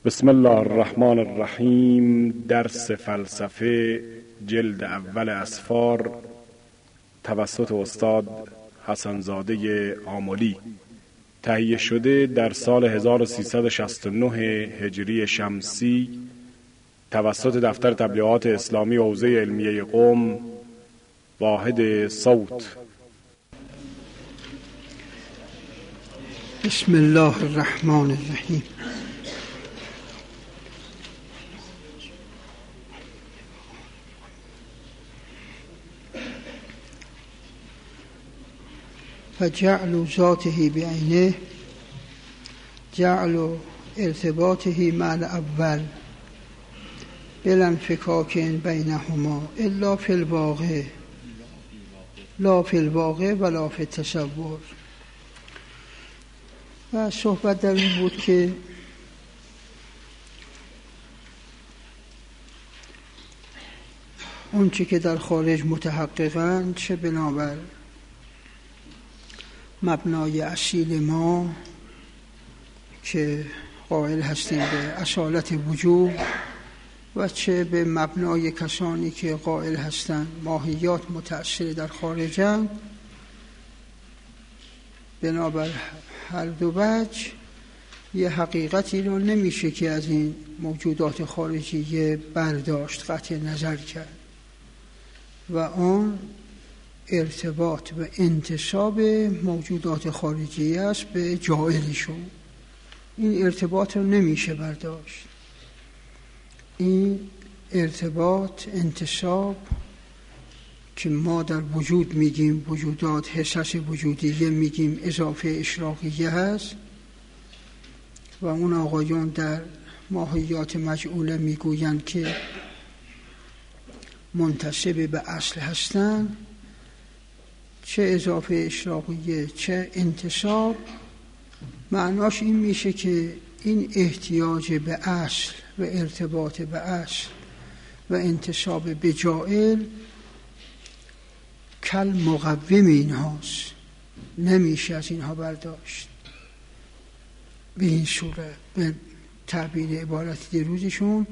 بسم الله الرحمن الرحیم. درس فلسفه جلد اول اسفار توسط استاد حسنزاده آملی، تهیه شده در سال 1369 هجری شمسی توسط دفتر تبلیغات اسلامی حوزه علمیه قم، واحد صوت. بسم الله الرحمن الرحیم. فجعل ذاته بعینه جعل ارتباطه مع الاول بلا انفکاک بینهما الا فی الواقع لا فی الواقع ولا فی التصور. و صحبت در این بود که اون چی که در خارج متحققاً، چه بنابر مبنای اصیل ما که قائل هستیم به اصالت وجود، و چه به مبنای کسانی که قائل هستند ماهیات متأثر در خارجند، بنابر هر دو وجه یه حقیقتی رو نمیشه که از این موجودات خارجی برداشت، قطع نظر کرد، و آن ارتباط و انتساب موجودات خارجی است به جاعلشون. این ارتباط رو نمیشه برداشت. این ارتباط، انتساب که ما در وجود میگیم وجودات حساس وجودیه، میگیم اضافه اشراقیه هست، و اون آقایون در ماهیات مجعوله میگویند که منتسب به اصل هستند. چه اضافه اشراقیه چه انتساب، معناش این میشه که این احتیاج به اصل و ارتباط به اصل و انتساب به جاعل کل مقوم اینهاست، نمیشه از اینها برداشت به این صورت. به تعبیر عبارت دیروزشون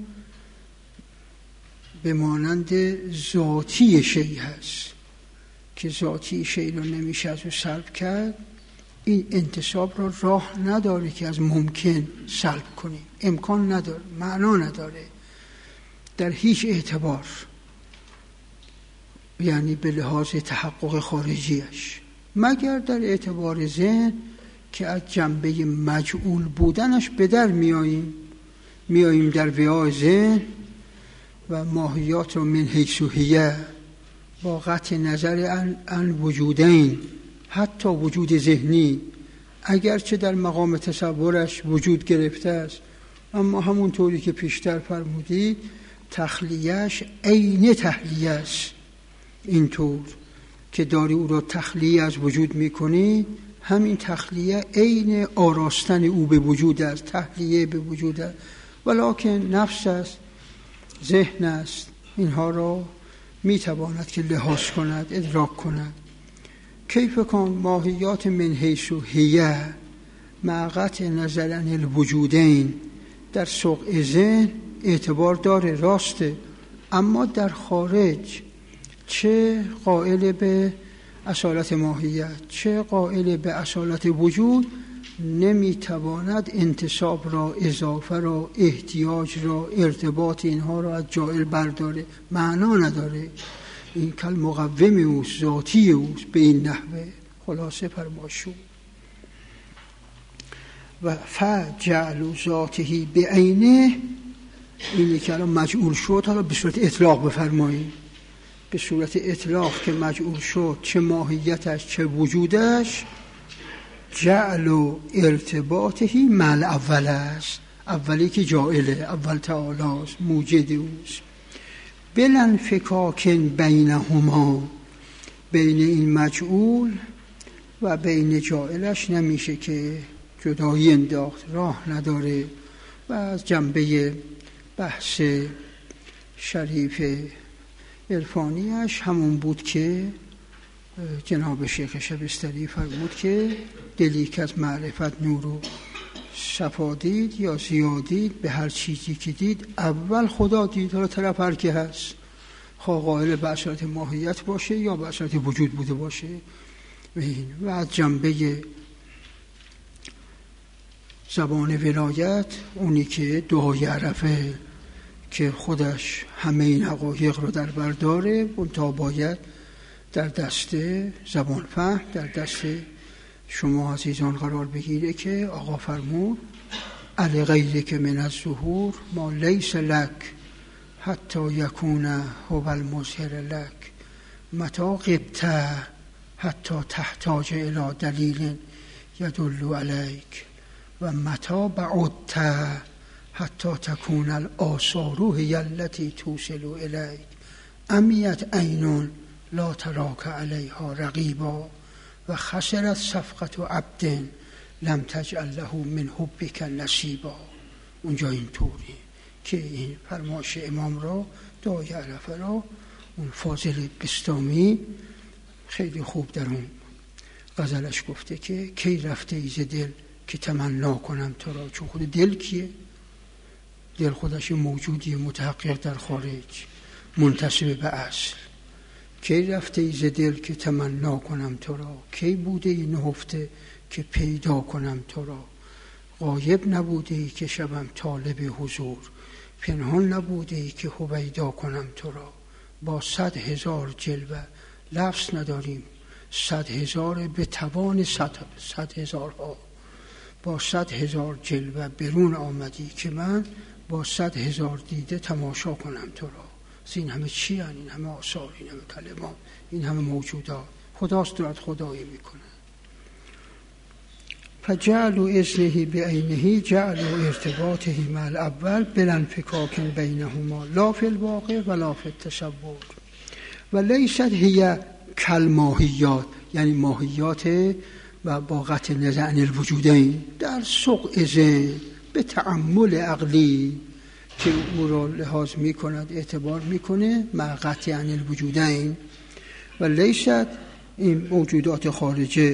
به مانند ذاتی شیء هست که ذاتی شیء رو نمیشه از او سلب کرد. این انتساب رو راه نداره که از ممکن سلب کنیم، امکان نداره، معنا نداره در هیچ اعتبار، یعنی به لحاظ تحقق خارجیش، مگر در اعتبار ذهن که از جنبه مجعول بودنش به در میاییم در وعای ذهن و ماهیات رو من حیث هیه با قطع نظر عن وجودین، حتی وجود ذهنی اگرچه در مقام تصورش وجود گرفته است، اما همونطوری که پیشتر فرمودید تخلیهش عین تحلیه است. اینطور که داری او را تخلیه از وجود میکنی، همین تخلیه عین آراستن او به وجود است، تحلیه به وجود است، ولکن نفس است، ذهن است، اینها را میتواند که لحاظ کند، ادراک کند. کیف کن ماهیات من حیث هیه مع قطع نظر عن الوجودین در سوق ذهن اعتبار داره، راسته، اما در خارج چه قائل به اصالت ماهیت چه قائل به اصالت وجود نمیتواند انتساب را، اضافه را، احتیاج را، ارتباط اینها را از جاعل برداره، معنا نداره. این کل مقوم اوست، ذاتی اوست. به این نحوه خلاصه فرماشون و فجعل ذاته بعینه، اینی که الان مجعول شد، حالا به صورت اطلاق بفرمایید، به صورت اطلاق که مجعول شد، چه ماهیتش چه وجودش، جعل و ارتباطه مع الاول است، اولی که جاعله، اول تعالی است، موجد اوست. بلا انفکاک بینهما، بین این مجعول و بین جاعلش نمیشه که جدایی انداخت، راه نداره. و از جنبه بحث شریف عرفانیش همون بود که جناب شیخ شبستری فرمود که دلی که از معرفت نور و صفا دید یا زیاد دید، به هر چیزی که دید اول خدا دید. حالا طرف هر که هست، خواه قائل به اصالت ماهیت باشه یا به اصالت وجود بوده باشه. و از جنبه زبان ولایت، اونی که دعای عرفه که خودش همه این حقایق رو در بر داره، منتها باید در دست زبان فهم، در دست شما عزیزان قرار بگیره که آقا فرمود علی غیرک من الظهور ما لیس لک حتی یکون هو المظهر لک متی غبت حتی تحتاج الی دلیل یدل علیک و متی بعدت حتی تکون الآثار هی التی توصل الیک امیت عین لا تراک علیها رقیبا و خسرت صفقة عبد لم تجعل له من حبک نصیبا. اونجا اینطوری که این فرمایش امام را، دعای عرفه را، اون فاضل بستامی خیلی خوب در اون غزلش گفته که کی رفته ایز دل که تمنا کنم تو را. چون خود دل کیه؟ دل خودش موجودی متحقق در خارج، منتسب به اصل. کی رفته ایز دل که تمنا کنم تو را، کی بوده ای نهفته که پیدا کنم تو را. غایب نبوده ای که شبم طالب حضور، پنهان نبوده ای که هویدا کنم تو را. با 100,000 جلوه لفظ نداریم، 100,000 به توان 100,000 ها. با 100,000 جلوه برون آمدی که من با 100,000 دیده تماشا کنم تو را. این همه چی هن؟ این همه آثار، این همه کلمات، این همه موجودات خداست دارد خدایی میکنه. فجعل اذنه بعینه جعل ارتباطه مع الاول بلا انفکاک بینهما لا فی الواقع ولا فی التصور و لیست هی کالماهیات، یعنی ماهیات و با قطع نظر عن الوجودین در سوق ذهن به تأمل عقلی که او را لحاظ می کند، اعتبار می کنه، مع قطع عن الوجودین. و لیست این موجودات خارجه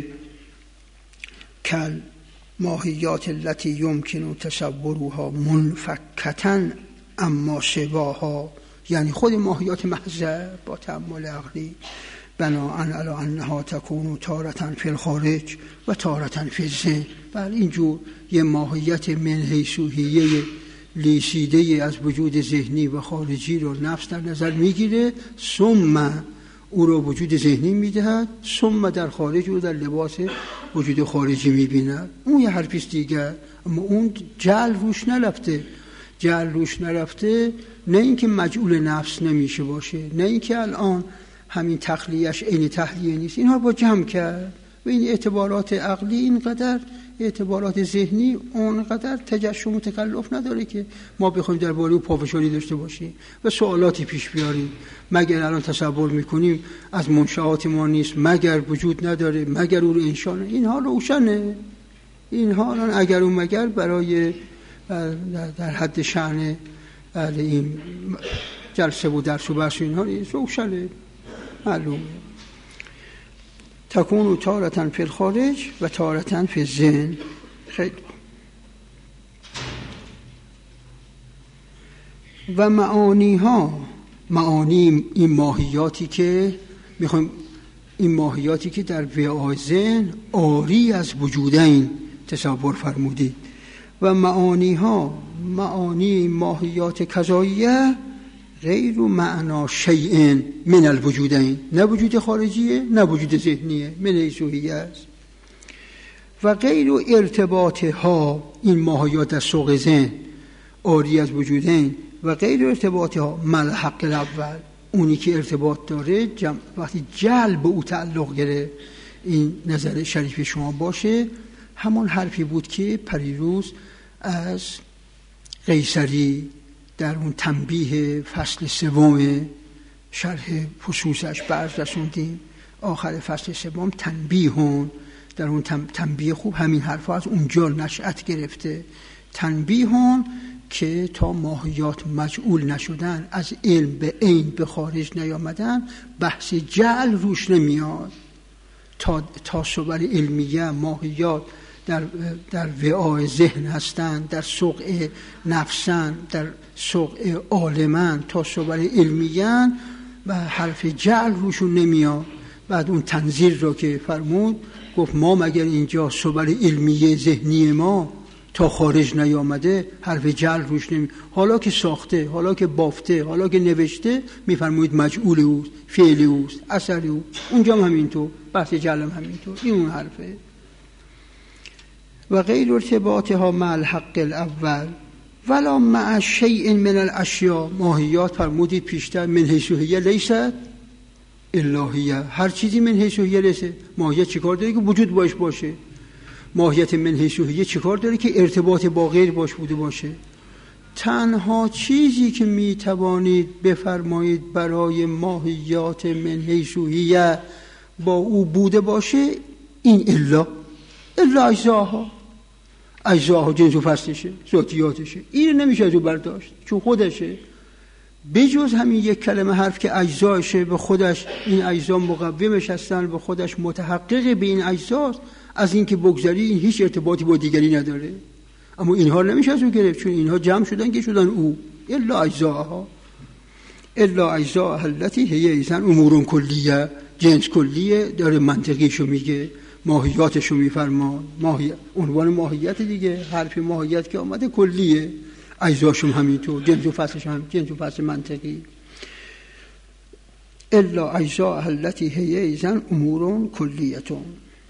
کل ماهیات التي یمکن تصورها منفکتا اما سواها، یعنی خود ماهیات محضه با تأمل عقلی بناءً علی انها تکون تارة فی الخارج و تارة فی الذهن. بله اینجور یه ماهیت من حیثیه لیسیده از وجود ذهنی و خارجی رو نفس در نظر میگیره، ثم او رو وجود ذهنی میدهد، ثم در خارج او در لباس وجود خارجی میبیند. اون یه حرفیست دیگر، اما اون جعل روش نرفته. نه اینکه مجعول نفس نمیشه باشه، نه اینکه الان همین تخلیهش عین تحلیه نیست، اینها با جمع کرد. و این اعتبارات عقلی اینقدر، اعتبارات ذهنی اونقدر تجشم و تکلف نداره که ما بخوایم درباره او پافشاری داشته باشیم و سوالاتی پیش بیاریم. مگر الان تصور میکنیم از منشآت ما نیست، مگر وجود نداره، مگر او رو انشاء، اینها روشنه. اینها الان اگر و مگر برای در حد شأن این جلسه و درس و بحث اینها روشنه، معلومه. تکون تارة فی الخارج و تارة فی الذهن. خیلی و معانی این ماهیاتی که میخوایم، این ماهیاتی که در وعای ذهن عاری از وجودین تصور فرمودید. و معانی ماهیات کذاییه غیر معنا شیء من الوجودین، نه وجود خارجیه نه وجود ذهنیه، من حیثیه است. و غیر ارتباطها، این ماهیات در سوق ذهن عاری از وجودین، و غیر ارتباطها مع حق الاول، اونی که ارتباط داره وقتی جلب او تعلق گره، این نظر شریف شما باشه. همان حرفی بود که پریروز از قیصری در اون تنبیه فصل 3 شرح فصوصش برز رسوندیم. آخر فصل 3 تنبیهون، در اون تنبیه خوب همین حرفا از اونجا نشأت گرفته. تنبیهون که تا ماهیات مجعول نشدن، از علم به عین به خارج نیامدن، بحث جعل روش نمیاد. تا صور علمیه ماهیات در وعای ذهن هستند، در سوق نفسن، در سوق عالمن، تا صور علمیان و حرف جعل روشون نمیاد. بعد اون تنزیل را که فرمود گفت ما مگر اینجا صور علمیه ذهنی ما تا خارج نیامده حرف جعل روش نمی، حالا که ساخته، حالا که بافته، حالا که نوشته، میفرمایید مجعول اوست، فعل اوست، اثر اوست. اونجا هم همینطور، بحث جعل هم همینطور. این اون حرفه. و غیر ارتباطها مع الحق الاول ولا مع شیء من الاشیاء. ماهیات فرمودید پیشتر من حیث هی لیست الهیه. هر چیزی من حیث هی لیست. ماهیت چیکار داره که وجود باشه؟ ماهیت من حیث هی چیکار داره که ارتباط با غیر بوده باشه؟ تنها چیزی که می توانید بفرمایید برای ماهیات من حیث هی با او بوده باشه این الا اجزاها جنس و فصلشه، ذاتیاتشه. این نمیشه از او برداشت چون خودشه. بجز همین یک کلمه حرف که اجزاشه، به خودش این اجزا مقومش هستن، به خودش متحقق به این اجزاست. از این که بگذری این هیچ ارتباطی با دیگری نداره. اما اینها نمیشه از او گرفت چون اینها جمع شدن که شدن او. الا اجزاها التي هي ایزن امور کلیه، جنس کلیه. داره منطقیشو میگه، ماهیاتشو میفرما. عنوان ماهیت دیگه، حرف ماهیت که آمده کلیه، اجزاشم همینطور، جنس و فصلش هم جنس و فصل منطقی. الا اجزاء التي هي ایزن امور کلیتون.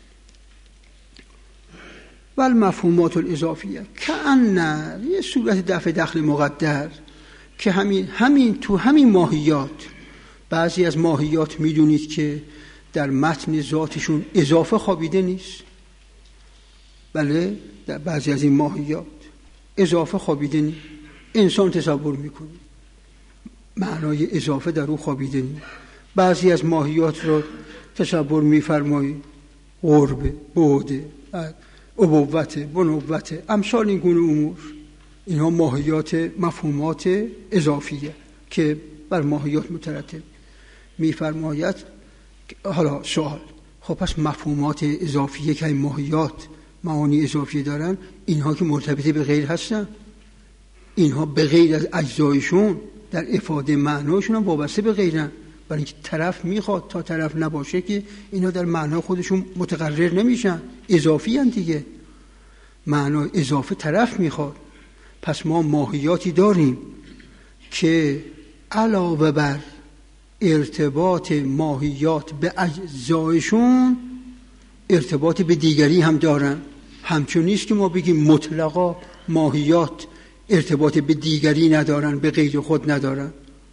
و المفهومات الاضافیه کأن یه صورت دفع دخل مقدر که همین تو همین ماهیات، بعضی از ماهیات میدونید که در متن ذاتشون اضافه خوابیده نیست. بله، در بعضی از این ماهیات اضافه خوابیده نیست. انسان تصور میکنه معنای اضافه در او خوابیده نیست. بعضی از ماهیات رو تصور میفرمایید، قرب، بعد، ابوت، بنوت، امثال این گونه امور. اینها ماهیات، مفهومات اضافیه که بر ماهیات مترتب. میفرماید حالا سوال، خب پس مفهومات اضافیه که این ماهیات معانی اضافی دارن، اینها که مرتبط به غیر هستن، اینها به غیر از اجزایشون در افاده معناشون هم وابسته به غیرن. برای اینکه طرف میخواد تا طرف نباشه که اینها در معنا خودشون متقرر نمیشن، اضافی هن دیگه. معنا اضافه طرف میخواد. پس ما ماهیاتی داریم که علاوه بر ارتباط ماهیات به اجزایشون ارتباط به دیگری هم دارن. همچون نیست که ما بگیم مطلقا ماهیات ارتباط به دیگری ندارن، به غیر خود ندارن.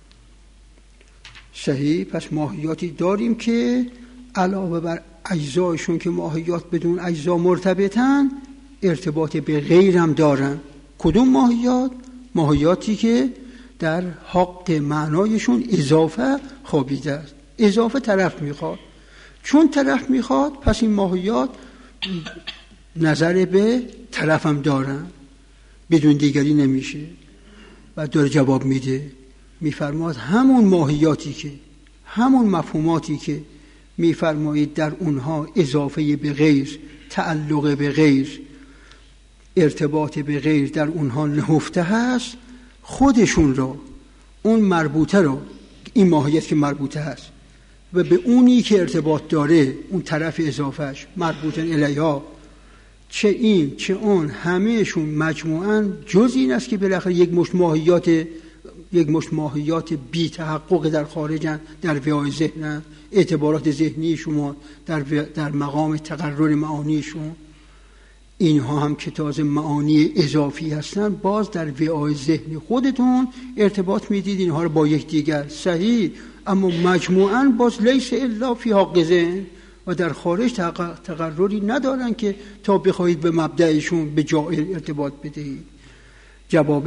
صحیح. پس ماهیاتی داریم که علاوه بر اجزایشون که ماهیات بدون اجزا مرتبطن، ارتباط به غیر هم دارن. کدوم ماهیات؟ ماهیاتی که در حق معنایشون اضافه خوابیده است. اضافه طرف میخواد. چون طرف میخواد پس این ماهیات نظر به طرف هم دارن، بدون دیگری نمیشه. و داره جواب میده، میفرماد همون ماهیاتی که، همون مفهوماتی که میفرمایید در اونها اضافه به غیر، تعلق به غیر، ارتباط به غیر در اونها نهفته هست، خودشون رو، اون مربوطه رو، این ماهیت که مربوطه هست و به اونی که ارتباط داره، اون طرف اضافهش مربوطن الیها، چه این چه اون، همهشون مجموعاً جز این است که بالاخره یک مشت ماهیات بی تحقق در خارجن، در وعای ذهنن. اعتبارات ذهنی شما در مقام تقرر معانیشون، اینها هم که تازه معانی اضافی هستن، باز در وعای ذهنی خودتون ارتباط میدید اینها رو با یکدیگر. صحیح. اما مجموعاً باز لیس الا فی حق ذهن و در خارج تقرری ندارن که تا بخواهید به مبدأشون به جائر ارتباط بدهید. جواب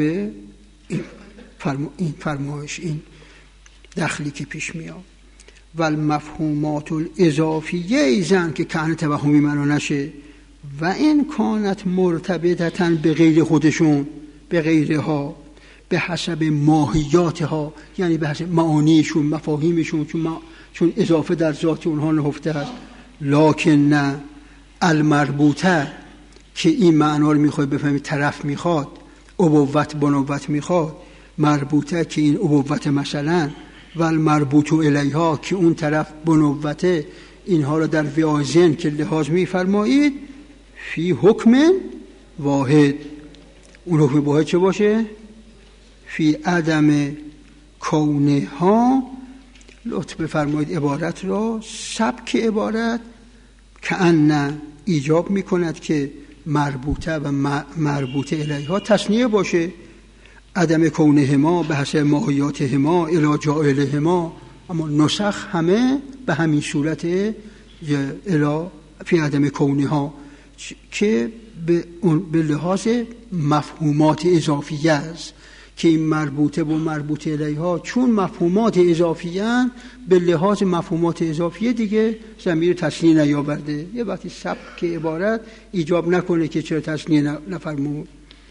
این فرمایش، این دخلی که پیش میاد. و المفهومات الاضافیه ایزن که کهن توهمی معنا نشه، و این کانت مرتبطتن به غیر خودشون، به غیرها، به حسب ماهیاتها، یعنی به حسب معانیشون، مفاهیمشون، چون اضافه در ذات اونها نهفته است. لکن نه المربوطه که این معنا رو میخواد بفهمید، طرف میخواد ابوت بنوت میخواد، مربوطه که این ابوت مثلا و مربوط الیها که اون طرف بنوته، اینها رو در ویازن که لحاظ میفرمایید فی حکم واحد. اون حکم واحد چه باشه؟ فی عدم کونها. لطف بفرمایید عبارت را، سبک عبارت که ان ایجاب میکند که مربوطه و مربوطه الیها تثنیه باشه. عدم کونهما به حسب ماهیاتهما الی جائلهما، اما نسخ همه به همین صورت الی فی عدم کونها که به لحاظ مفهومات اضافیه است که این مربوطه و مربوطه الیها چون مفهومات اضافیه به لحاظ مفهومات اضافیه دیگه ضمیر تثنیه نیاورده. یه وقتی سبک عبارت ایجاب نکنه که چرا تثنیه نفرمود.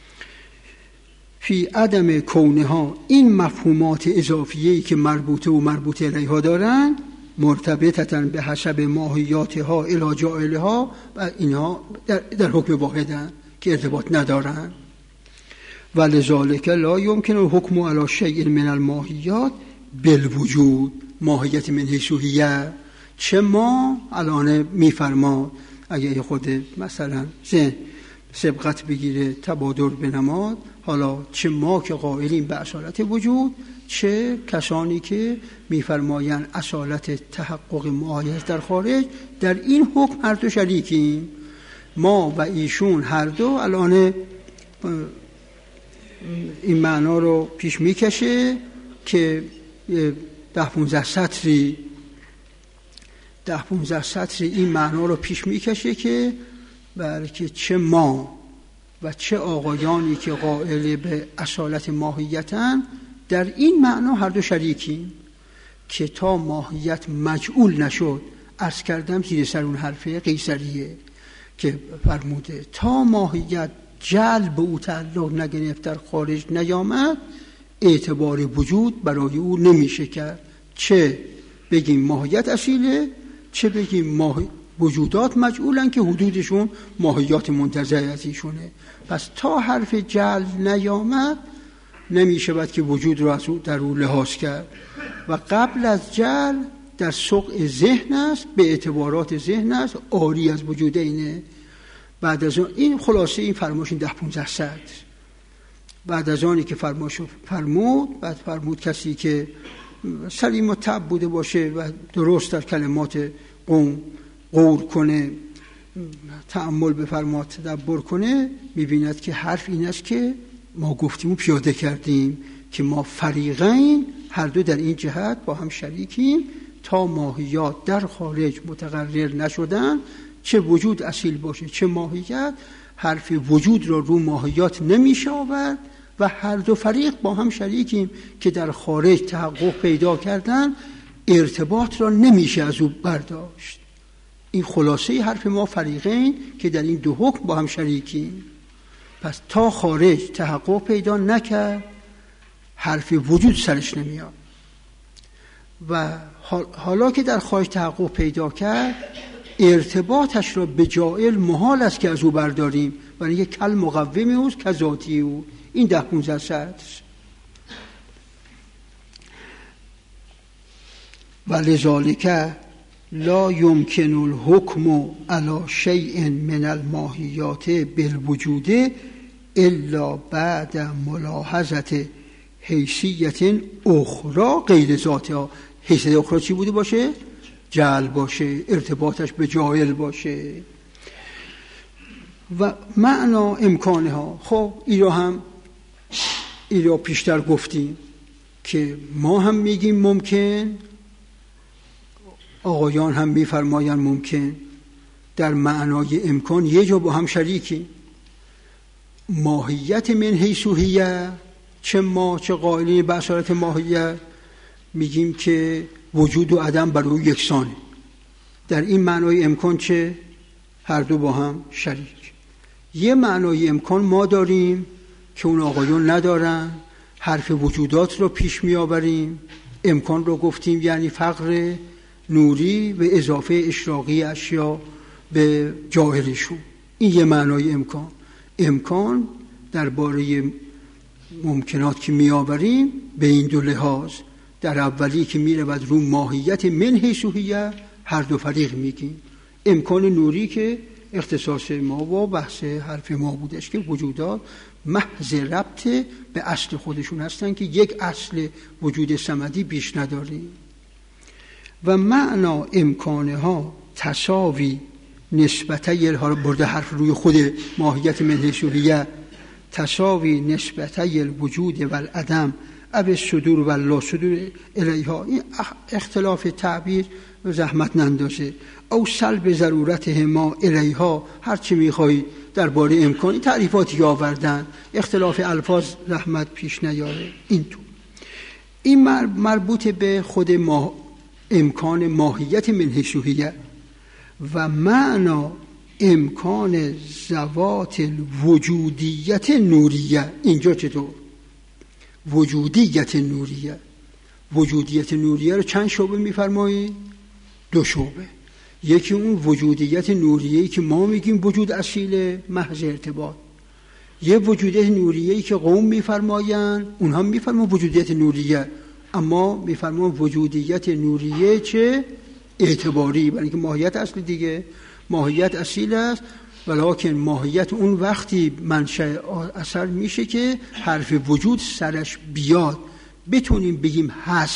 فی عدم کونها، این مفهومات اضافیه‌ای که مربوطه و مربوطه الیها دارن مرتبطتاً به حسب ماهیاتها الی جائلها و اینها در حکم واحدن که ارتباط ندارن. ولذالک لا یمکن الحکم علی شیء من الماهیات بالوجود، ماهیت من حیث هی. چه ما الان میفرما اگه خود مثلا سبقت بگیره تبادر بنماد، حالا چه ما که قائلیم به اصالت وجود، چه کسانی که میفرمایند اصالت تحقق ماهیت در خارج، در این حکم هر دو شریکیم. ما و ایشون هر دو الان این معنا رو پیش میکشه که 10-15 سطری این معنا رو پیش میکشه که بلکه چه ما و چه آقایانی که قائل به اصالت ماهیتن در این معنا هر دو شریکیم که تا ماهیت مجعول نشد، عرض کردم زیر سر اون حرفه قیصریه که فرموده تا ماهیت جلب او تعلق نگرفت در خارج نیامد، اعتبار وجود برای او نمیشه کرد. چه بگیم ماهیت اصیله، چه بگیم وجودات مجعولن که حدودشون ماهیات منتزعه از ایشونه. پس تا حرف جلب نیامد نمیشه باید که وجود رو از در او لحاظ کرد و قبل از جلب در سوق ذهن است، به اعتبارات ذهن است، عاری از وجود اینه. بعد از این خلاصه این فرمایش 10-15 سطر. بعد از آنی که فرمود، بعد فرمود کسی که سلیم و تب بوده باشه و درست در کلمات قوم غور کنه، تأمل بفرماد، تدبر کنه، می‌بیند که حرف این است که ما گفتیم و پیاده کردیم که ما فریقین هر دو در این جهت با هم شریکیم تا ماهیات در خارج متقرر نشدن، چه وجود اصیل باشه چه ماهیت، حرف وجود را رو ماهیات نمیشه آورد و هر دو فریق با هم شریکیم که در خارج تحقق پیدا کردن، ارتباط را نمیشه از او برداشت. این خلاصه حرف ما فریقین که در این دو حکم با هم شریکیم. پس تا خارج تحقق پیدا نکرد حرف وجود سرش نمیاد و حالا که در خارج تحقق پیدا کرد ارتباطش را به جائل محال است که از او برداریم، برای یک کل مقومی اوست که ذاتی او. این 10-15 سطر. ولذالک لا یمکن الحکم علی شیء من الماهیات بالوجود الا بعد ملاحظه حیثیت اخرى غیر ذاتها. حیثیت اخرى چی بوده باشه؟ جعل باشه، ارتباطش به جاهل باشه و معنا امکانها. خب این را پیشتر گفتیم که ما هم میگیم ممکن، آقایان هم میفرماین ممکن. در معنای امکان یه جا با هم شریکی. ماهیت من حیث هی، چه ما چه قائلین به اصالت ماهیت میگیم که وجود و عدم برای یکسانه. در این معنای امکان چه؟ هر دو با هم شریک. یه معنای امکان ما داریم که اون آقایون ندارن، حرف وجودات رو پیش می آوریم. امکان رو گفتیم یعنی فقر نوری و اضافه اشراقی اشیا به جاهلشون. این یه معنای امکان درباره ممکنات که میآوریم به این دو لحاظ. در اولی که میرود رو ماهیت من حیث هویه، هر دو فریق میگیم. امکان نوری که اختصاص ما و بحث حرف ما بودش که وجودات محض ربط به اصل خودشون هستن که یک اصل وجود صمدی بیش نداریم. و معنا امکانها تساوی نسبتای برده حرف روی خود ماهیت من حیث هویه، تساوی نسبتای الوجود و العدم اب صدور و لا صدور الیها. این اختلاف تعبیر و زحمت نندازه. او سلب ضرورته ما الیها، هر چی میخوایی درباره امکانی تعریفاتی آوردن، اختلاف الفاظ زحمت پیش نیاره. این مربوط به خود امکان ماهیت من حیث هویه. و معنا امکان ذوات الوجودیت نوریه. اینجا چطور؟ وجودیت نوریه. وجودیت نوریه رو چند شعبه میفرمایید؟ 2 شعبه. یکی اون وجودیت نوریه‌ای که ما میگیم وجود اصیل محض ارتباط. یه وجودیت نوریه‌ای که قوم میفرمایند، اونها میفرمان وجودیت نوریه، اما میفرمان وجودیت نوریه چه اعتباری، برای اینکه ماهیت اصل دیگه، ماهیت اصیل است، ولکن ماهیت اون وقتی منشأ اثر میشه که حرف وجود سرش بیاد، بتونیم بگیم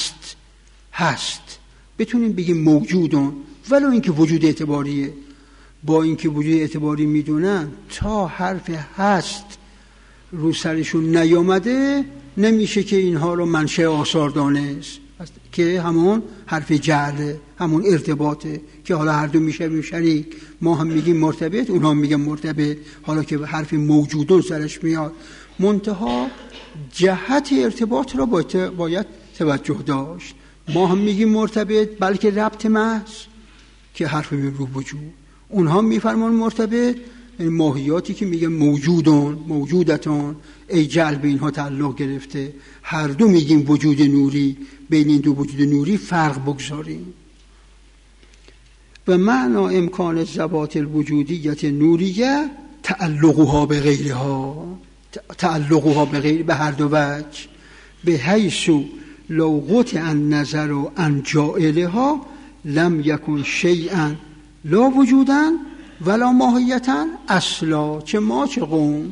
هست، بتونیم بگیم موجودون، ولو اینکه وجود اعتباریه. با اینکه وجود اعتباری میدونن تا حرف هست رو سرشون نیامده نمیشه که اینها رو منشأ آثار دانست، که همون حرف جعله، همون ارتباطه که حالا هر دو میشه شریک. ما هم میگیم مرتبط، اونها هم میگن مرتبط، حالا که حرف موجودون سرش میاد. منتها جهت ارتباط را باید توجه داشت. ما هم میگیم مرتبط، بلکه ربط محض که حرف رو وجود. اونها میفرمان مرتبط، یعنی ماهیاتی که میگن موجودون، موجودتون، ای جعل به اینها تعلق گرفته. هر دو میگیم وجود نوری، بین این دو وجود نوری فرق بگذاریم. و معنا امکان ذوات الوجودیت نوریه تعلقها به غیرها، تعلقها به غیر به هر دو وجه، به حیث لو قطع النظر عن جائلها لم یکن شیئا لا وجودن ولا ماهیتا اصلا، چه ما چه قوم.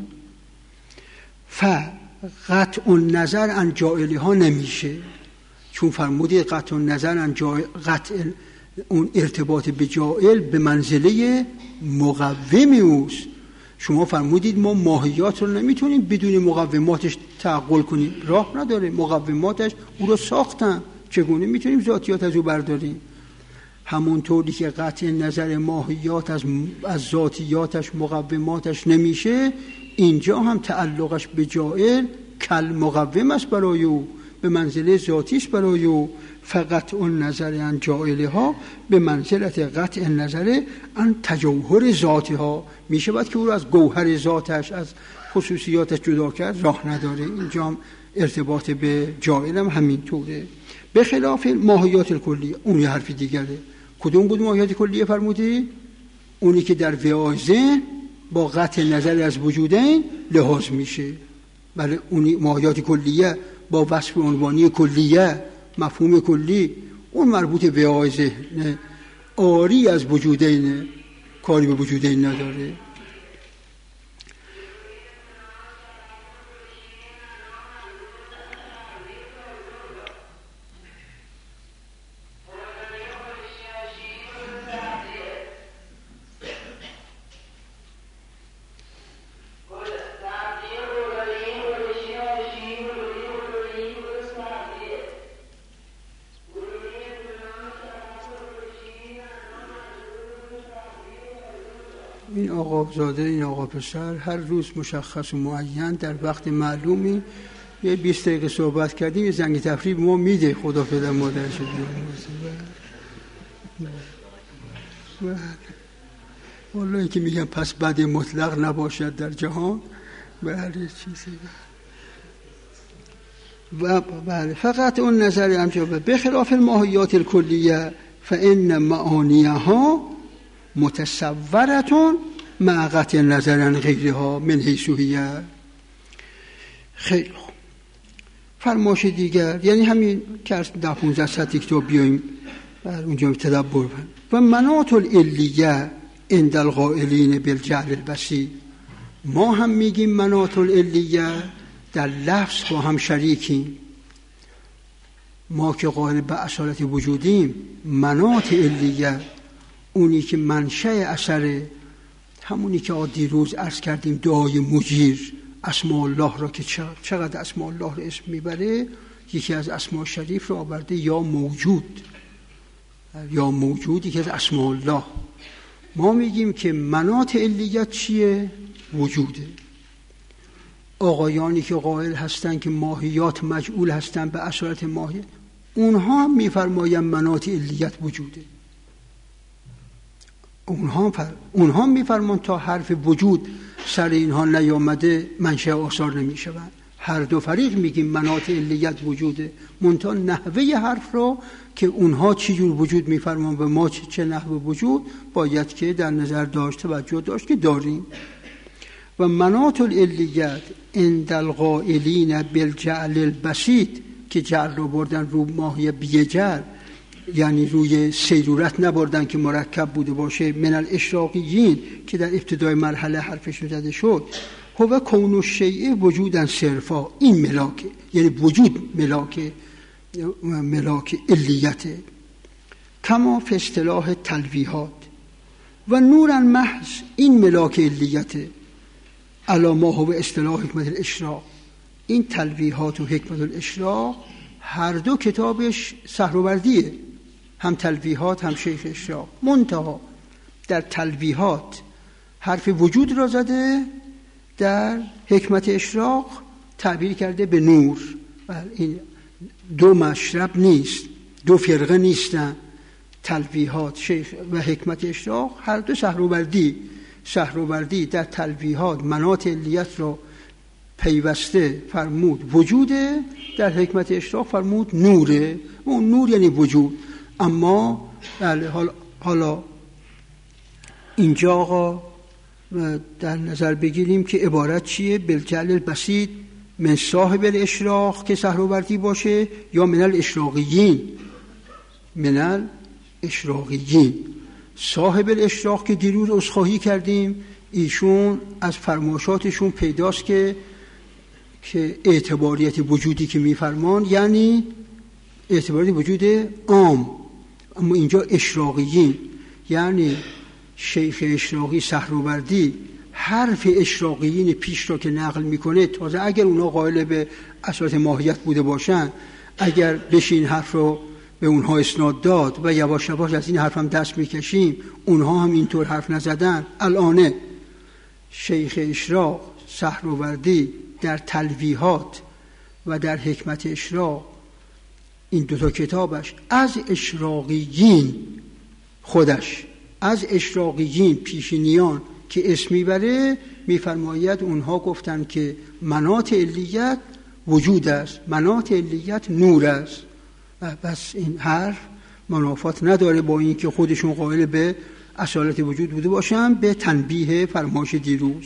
فقطع النظر عن جائلها نمیشه، چون فرمودید قطع النظر عن قطع اون ارتباط به جائل به منزله مقومی اوست. شما فرمودید ما ماهیات رو نمیتونیم بدون مقوماتش تعقل کنیم، راه نداره، مقوماتش او رو ساختن، چگونه میتونیم ذاتیات از او برداریم؟ همونطوری که قطع نظر ماهیات از ذاتیاتش مقوماتش نمیشه، اینجا هم تعلقش به جائل کل مقوم است برای او، به منزله ذاتیش برای او. فقط اون نظر عن جائلها به منزلت قطع نظر عن تجوهر ذاتها، میشه باید که او رو از گوهر ذاتش، از خصوصیاتش جدا کرد، راه نداره. اینجا هم ارتباط به جائل هم همین طوره. به خلاف ماهیات الکلیه، اون یه حرف دیگره. کدوم بود ماهیات کلیه فرمودی؟ اونی که در وعای ذهن با قطع نظر از وجودین لحاظ میشه. بله، اونی ماهیات کلیه با وصف عنوانی کلیه، مفهوم کلی، اون مربوط به وعای ذهن، آری از وجودین، کاری به وجودین نداره. این آقا زاده، این آقا پسر، هر روز مشخص و معین در وقت معلومی یه 20 دقیقه صحبت کردیم، یه زنگ تفریح ما میده. خدا پدر مادرش بیاره. والله این که میگم پس بد مطلق نباشد در جهان، به هر چیزی. و بله، فقط اون نظر همچنان به خلاف الماهیات الکلیه فان معانیها متصورتون مع قطع نظر عن غیرها من حیث هی. خیلی خوب. فرمایش دیگر یعنی همین که از 10-15 سطح کتاب بیاییم بر اونجا تدبر کنیم. و مناط العلیه عند القائلین بالجعل البسیط. ما هم میگیم مناط العلیه، در لفظ با هم شریکیم. ما که قائل به اصالت وجودیم، مناط علیه اونی که منشأ اثره، همونی که دیروز عرض کردیم دعای مجیر اسماء الله را که چقدر اسماء الله را اسم میبره، یکی از اسماء شریف را آورده یا موجود. یا موجود یکی از اسماء الله. ما میگیم که مناط علیت چیه؟ وجوده. آقایانی که قائل هستند که ماهیات مجعول هستند به اصالت ماهیت، اونها هم میفرمایند مناط علیت وجوده. اونها میفرمان تا حرف وجود سر اینها نیامده منشأ آثار نمیشوند. هر دو فریق میگیم مناط علیت وجوده، منتها نحوه حرف رو که اونها چی جور وجود میفرمان و ما چه نحوه وجود باید که در نظر داشت، توجه داشت که داریم. و مناط العلیت عند القائلین بالجعل البسیط که جعل رو بردن رو ماهی بیجعل، یعنی روی سیرورت نبردن که مرکب بوده باشه، من الاشراقیین که در ابتدای مرحله حرفش رو زده شد. هو کون الشیء وجودا صرفا، این ملاکه، یعنی وجود ملاک علیته. کما فی اصطلاح تلویحات. و نورا محض، این ملاک علیته. علی ما هو اصطلاح حکمت الاشراق. این تلویحات و حکمت الاشراق هر دو کتابش سهروردیه، هم تلویحات هم شیخ اشراق. منتها در تلویحات حرف وجود را زده، در حکمت اشراق تعبیر کرده به نور. این دو مشرب نیست، دو فرقه نیستن. تلویحات شیخ و حکمت اشراق هر دو سهروردی در تلویحات مناط علیت را پیوسته فرمود وجوده، در حکمت اشراق فرمود نوره. اون نور یعنی وجود. اما حالا اینجا آقا در نظر بگیریم که عبارت چیه؟ بالجعل البسیط من صاحب الاشراق که سهروردی باشه، یا من الاشراقیین. من الاشراقیین صاحب الاشراق که دیروز عذرخواهی کردیم، ایشون از فرمایشاتشون پیداست که اعتباریت وجودی که میفرمان یعنی اعتباریت وجود عام. اما اینجا اشراقیین یعنی شیخ اشراقی سهروردی حرف اشراقیین پیش را که نقل میکنه، تازه اگر اونا قائل به اصالت ماهیت بوده باشن، اگر بشین حرف رو به اونها اسناد داد و یواش یواش از این حرف هم دست میکشیم، اونها هم اینطور حرف نزدن. الان شیخ اشراق سهروردی در تلویحات و در حکمت اشراق، این دوتا کتابش از اشراقیین، خودش از اشراقیین پیشینیان که اسمی بره میفرماید اونها گفتن که مناط علیت وجود است، مناط علیت نور است. بس این حرف منافات نداره با این که خودشون قائل به اصالت وجود بوده باشن، به تنبیه فرمایش دیروز.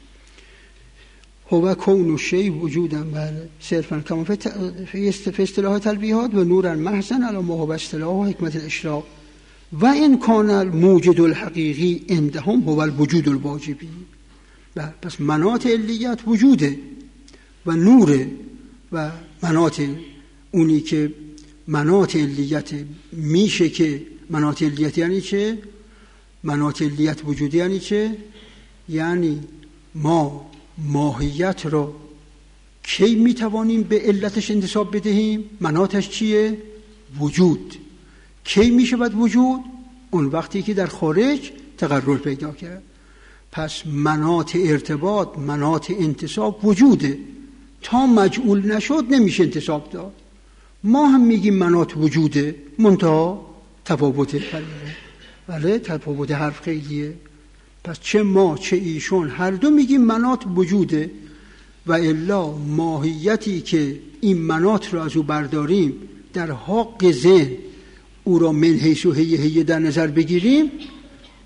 هو کون الشیء وجودا بله صرفا کما فی اصطلاح تلویحات و نورا محضا علی ما هو اصطلاح حکمت الاشراق. و ان کان الموجد الحقیقی عندهم هو الوجود الواجبی. پس مناط علیت وجوده و نوره. و مناط اونی که مناط علیت میشه که مناط علیت یعنی چه؟ مناط علیت وجودی یعنی چه؟ یعنی ما ماهیت را کی میتوانیم به علتش انتساب بدهیم؟ مناطش چیه؟ وجود. کی میشه بعد وجود؟ اون وقتی که در خارج تقرر پیدا کرد. پس مناط ارتباط، مناط انتساب وجوده. تا مجعول نشد نمیشه انتساب داد. ما هم میگیم مناط وجوده، منتها تفاوته. بله تفاوت حرف خیلیه. پس چه ما چه ایشون هر دو میگیم مناط وجوده. و الا ماهیتی که این مناط را از او برداریم در حق ذهن، او را من حیث و هی در نظر بگیریم،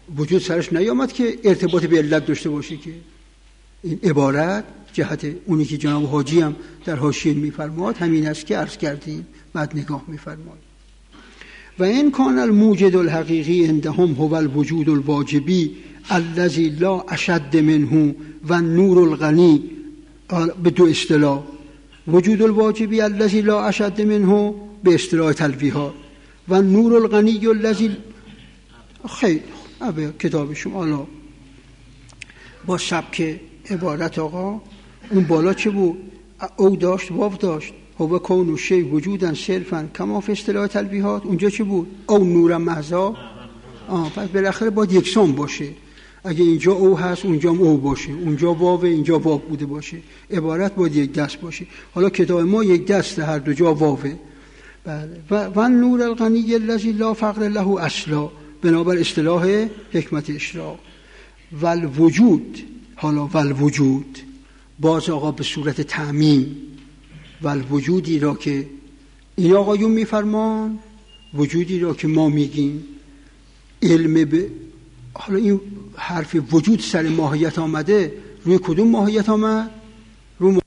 وجود سرش نیامد که ارتباط به علت داشته باشه. که این عبارت جهت اونی که جناب حاجی هم در حاشیه میفرماد همین است که عرض کردیم. بعد نگاه میفرماد و این کان الموجد الحقیقی عندهم هو الوجود الواجبی الذي لا اشد منه و النور الغنی. به دو اصطلاح، وجود الواجبی الذي لا اشد منه به اصطلاح تلویحات و النور الغنی الذي خیلی کتاب شما حالا با سبک عبارت آقا اون بالا چه بود؟ او داشت واو داشت هو کون و شی وجودن صرفا کما فی اصطلاح تلویحات. اونجا چه بود؟ او نور محضا. پس بالاخره باید یکسان باشه. اگه اینجا او هست اونجا هم او باشه، اونجا واو اینجا واو بوده باشه، عبارت باید یک دست باشه. حالا کتاب ما یک دست هر دو جا واوه. بله. و نور الغنی الذی لا فقر له اصلا بنابر اصطلاح حکمت اشراق. و الوجود، حالا و الوجود باز آقا به صورت تعمیم و الوجودی را که این آقایون میفرمان، وجودی را که ما میگیم علم به. حالا این حرف وجود سر ماهیت آمده، روی کدوم ماهیت آمد؟ روی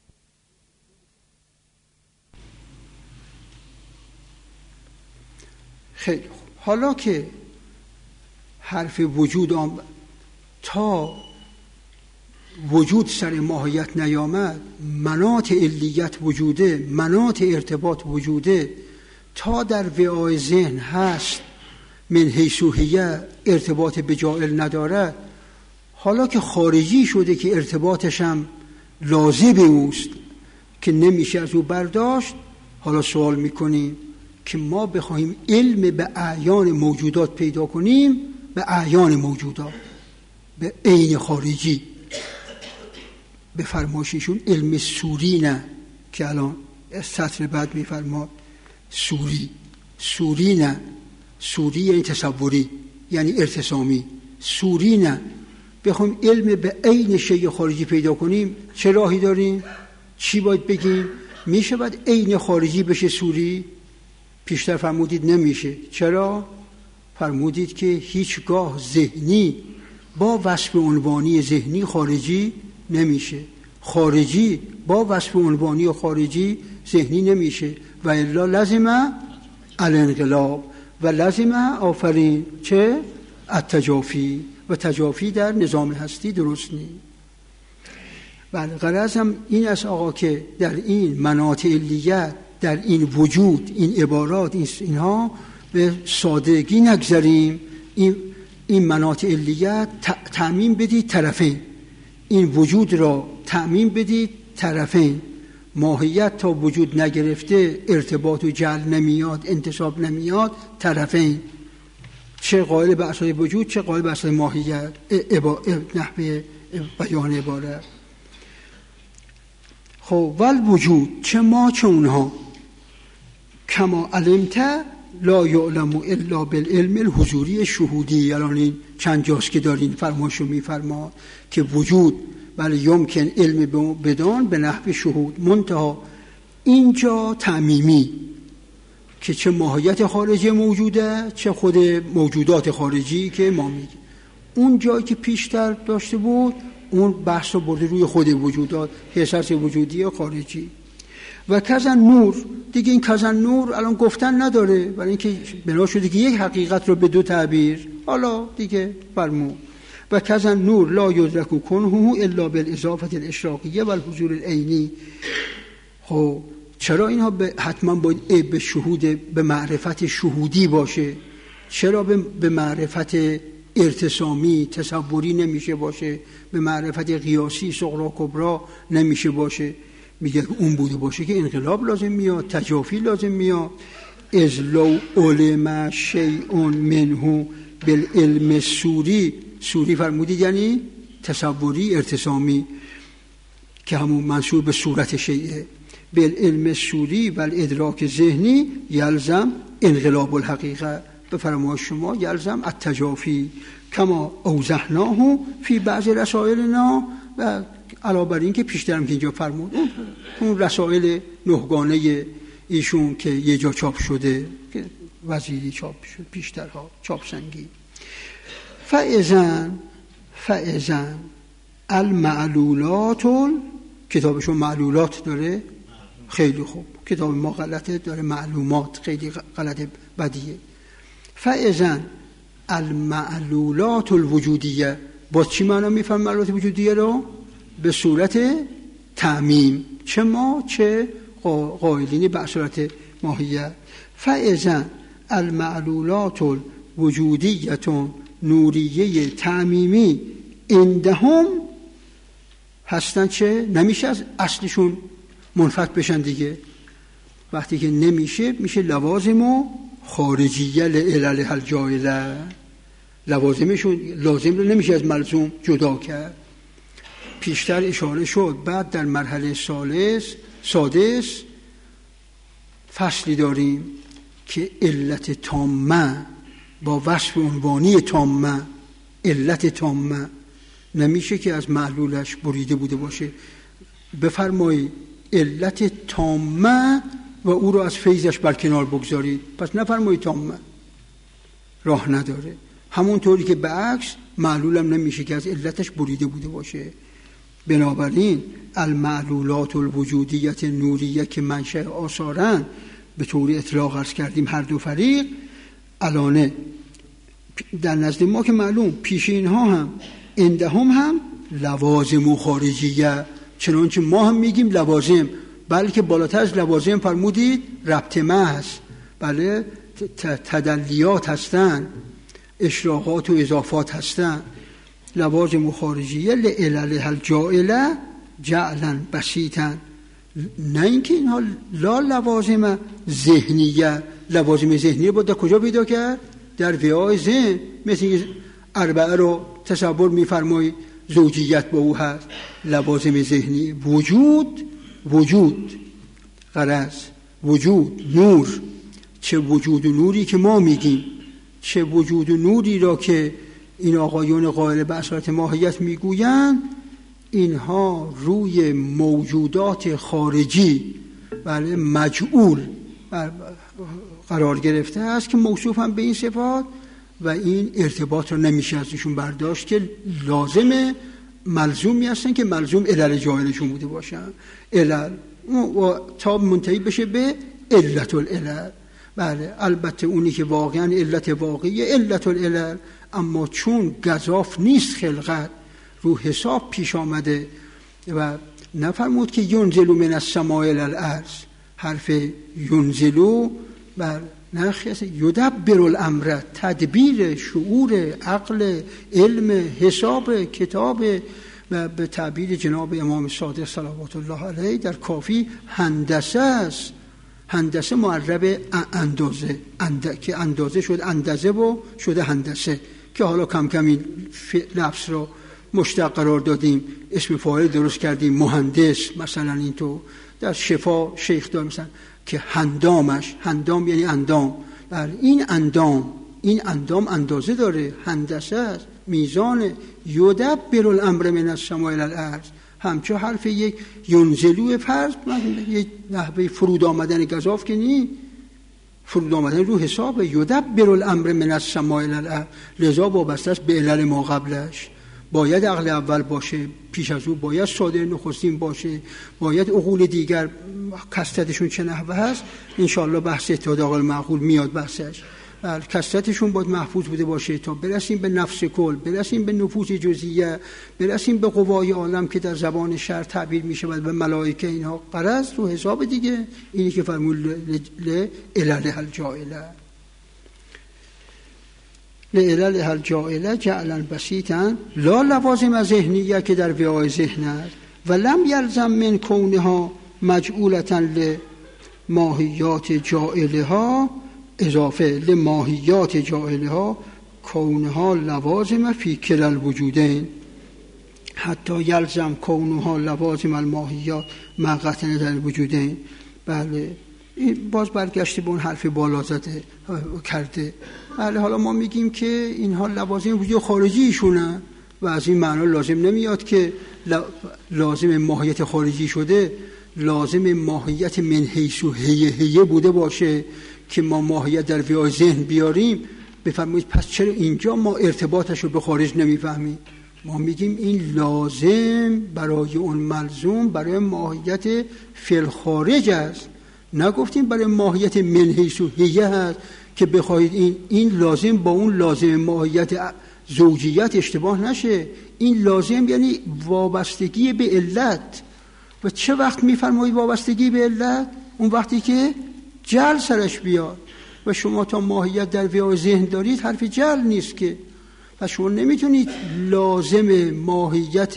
خیلی خوب. حالا که حرف وجود آمد، تا وجود سر ماهیت نیامد، مناط علیت وجوده، مناط ارتباط وجوده، تا در وعای ذهن هست من حیثوهیه ارتباط به جائل نداره. حالا که خارجی شده که ارتباطش هم لازم اوست که نمیشه از او برداشت، حالا سوال میکنیم که ما بخواهیم علم به اعیان موجودات پیدا کنیم، به اعیان موجودات، به عین خارجی، به فرمایششون علم سوری نه که الان سطر بعد میفرماد سوری نه. سوری یعنی تصوری، یعنی ارتسامی. سوری نه. بخوایم علم به عین شیء خارجی پیدا کنیم چه راهی داریم؟ چی باید بگیم؟ میشه باید عین خارجی بشه سوری؟ پیشتر فرمودید نمیشه. چرا؟ فرمودید که هیچگاه ذهنی با وصف عنوانی ذهنی خارجی نمیشه، خارجی با وصف عنوانی خارجی ذهنی نمیشه. و الا لازمه الانقلاب و لازمه آفرین چه؟ التجافی. و تجافی در نظام هستی درست نیست. بله. غرض هم این است آقا که در این مناط علیت، در این وجود، این عبارات، اینها به سادگی نگذاریم. این مناط علیت تعمیم بدید طرفین، این وجود را تعمیم بدید طرفین. ماهیت تا وجود نگرفته ارتباط و جعل نمیاد، انتساب نمیاد، طرفین. چه قائل به اساس وجود، چه قائل به اساس ماهیت. نحوه بیان عبارت. خب والوجود، چه ما چه اونها، کما علمت لا یعلم الا بالعلم الحضوری شهودی. الان این چند جاست که دارین فرمایشو میفرما که وجود ولی یمکن علم بدان به نحو شهود. منتها اینجا تعمیمی که چه ماهیت خارجی موجوده، چه خود موجودات خارجی که ما میگیم. اون جایی که پیشتر داشته بود اون بحث رو برده روی خود وجودات، حساس وجودی و خارجی. و کزن نور دیگه، این کزن نور الان گفتن نداره، برای اینکه بنا شده که یک حقیقت رو به دو تعبیر. حالا دیگه فرمون و کزن نور لا یدرک کنه الا بالاضافه الاشراقیه و الحضور العینی. خب چرا اینها حتما باید به شهود، به معرفت شهودی باشه؟ چرا به معرفت ارتسامی تصوری نمیشه باشه؟ به معرفت قیاسی صغرا کبرا نمیشه باشه؟ میگه اون بوده باشه که انقلاب لازم میاد، تجافی لازم میاد. از لو علم شیء منه بالعلم سوری، سوری فرمودید یعنی تصوری ارتسامی که همون منصوب به صورت شیء. بالعلم سوری و الادراک ذهنی یلزم انقلاب الحقیقه. به فرمایش شما یلزم التجافی کما اوضحناه فی بعض رسائلنا. و علاوه بر این که پیشترم که اینجا فرمود اون رسائل نهگانه ایشون که یه جا چاپ شده که وزیری چاپ شد، پیشترها چاپ سنگی. فاذن المعلولات، کتابشون معلولات داره، خیلی خوب، کتاب ما غلطه، داره معلومات، خیلی غلطه، بدیه. فاذن المعلولات الوجودیه، با چی معنا میفهم معلولات وجودیه رو؟ به صورت تعمیم، چه ما چه قائلین به صورت ماهیت. فاذن المعلولات الوجودیه نوریه تعمیمی عندهم هستن، چه نمیشه از اصلشون منفک بشن دیگه. وقتی که نمیشه، میشه لوازم و خارجیه لعلل الجائله، لوازمشون لازم رو نمیشه از ملزوم جدا کرد. پیشتر اشاره شد. بعد در مرحله سادس فصلی داریم که علت تامه با وصف عنوانی تامه، علت تامه نمیشه که از معلولش بریده بوده باشه. بفرمایید علت تامه و او رو از فیضش برکنار بگذارید، پس نفرمایید تامه، راه نداره. همونطوری که به عکس معلولم نمیشه که از علتش بریده بوده باشه. بنابراین المعلولات الوجودیت نوریه که منشأ آثارن، به طور اطلاق عرض کردیم هر دو فریق، الانه در نزد ما که معلوم، پیش اینها هم عندهم هم لوازم و خارجیه، چنانچه ما هم میگیم لوازم، بلکه بالاتر از لوازم فرمودید ربط محض، بله تدلیات هستن، اشراقات و اضافات هستن. لوازم و خارجیه لعلل الجائله جعلا بسیطا، نه اینکه اینها لا لوازم ذهنیه. لوازم ذهنیه باید در کجا پیدا کرد؟ در وعای ذهن. مثل اربعه رو تصور می‌فرمایید زوجیت با او هست. لوازم ذهنی وجود غرض، وجود نور، چه وجود و نوری که ما میگیم، چه وجود و نوری را که این آقایون قائل به اصالت ماهیت میگویند، اینها روی موجودات خارجی بله مجعول قرار گرفته است که موصوف هم به این صفات و این ارتباط را نمیشه ازشون برداشت که لازم ملزومی هستن که ملزوم علل جاهلشون بوده باشن، علل و تا منتهی بشه به علت العلل. بله البته اونی که واقعا علت واقعی علت العلل، اما چون گزاف نیست خلقت، رو حساب پیش آمده و نفرمود که ینزلو من السماء الی الارض، حرف ینزلو بر نخیست یدبر الامر، تدبیر شعور عقل علم حساب کتاب و به تعبیر جناب امام صادق صلوات الله علیه در کافی هندسه است. هندسه معرب اندازه، که اندازه شد اندازه و شده هندسه، که حالا کم کم این لفظ رو مشتق قرار دادیم، اسم فاعل درست کردیم مهندس. مثلا این تو در شفا شیخ دار مثلا که هندامش، هندام یعنی اندام، این اندام اندازه داره، هندسه است، میزان. یدبر الامر من السماء الی الارض، همچون حرف یک ینزلو فرض، یک نحوه فرود آمدن گزاف که نی، فرود آمدن رو حساب. یدبر الامر من السماء الی الارض، لذا وابسته است به علل ما قبلش. باید عقل اول باشه، پیش از او باید صادر نخستین باشه، باید عقول دیگر کثرتشون چه نحوه هست. انشاءالله بحث اتحاد عقل معقول میاد بحثش. کثرتشون باید محفوظ بوده باشه تا برسیم به نفس کل، برسیم به نفوس جزئیه، برسیم به قوای عالم که در زبان شرع تعبیر میشه و به ملائکه. اینها غرض رو حساب دیگه، اینی که فرمود لعلل الجائله، لعلل الجائله جعلا بسیطا لا لوازم ذهنیه که در وعای ذهن است. و لم یلزم من کونها مجعولتا لماهیات جائله ها، اضافه لماهیات جائله ها کونها لوازم فی کل الوجودین، حتی یلزم کونها لوازم الماهیات مقتنه در الوجودین. بله این باز برگشته به اون حرف بالا زده کرده. بله حالا ما میگیم که اینها لوازم وجود خارجیشونه و از این معنا لازم نمیاد که لازم ماهیت خارجی شده، لازم ماهیت من حیث و هیه بوده باشه که ما ماهیت در وعای ذهن بیاریم. بفرمایید پس چرا اینجا ما ارتباطش رو به خارج نمیفهمیم؟ ما میگیم این لازم برای اون ملزوم برای ماهیت فی الخارج است، نگفتیم برای ماهیت من حیث هیه هست که بخواید این لازم با اون لازم ماهیت زوجیت اشتباه نشه. این لازم یعنی وابستگی به علت. و چه وقت میفرمایید وابستگی به علت؟ اون وقتی که جل سرش بیاد. و شما تا ماهیت در ویای ذهن دارید حرف جل نیست که. پس شما نمیتونید لازم ماهیت